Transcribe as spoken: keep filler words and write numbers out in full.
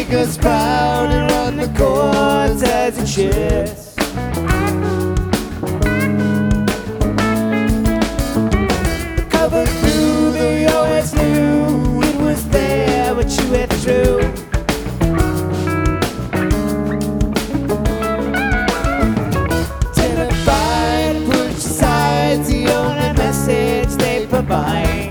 make us proud and run the chords as it shifts. Covered through, though you always knew it was there, but you withdrew. Terrified, push aside the only message they provide.